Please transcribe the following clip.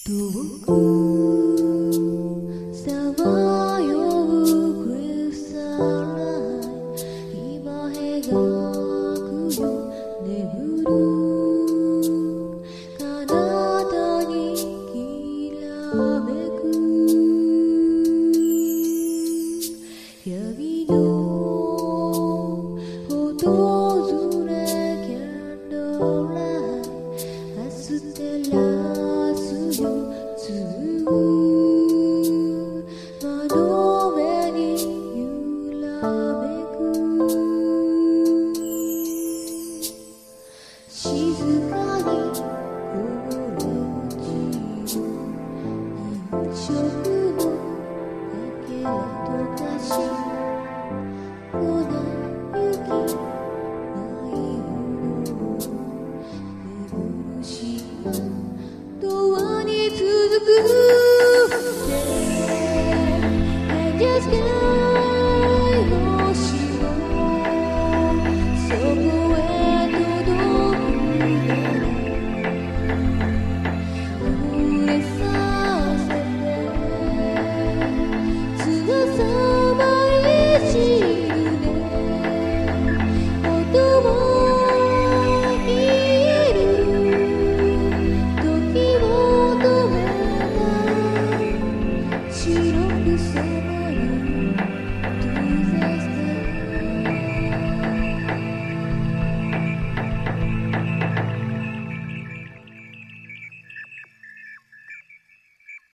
遠くさまようクリスタルライト今描くよ眠る彼方にきらめく闇の訪れキャンドルライトアステラスよ窓辺に揺らめく静かにこぼれ落ちる飲食のかけらとかし粉雪ないほど寝苦しいドアに続く I just can't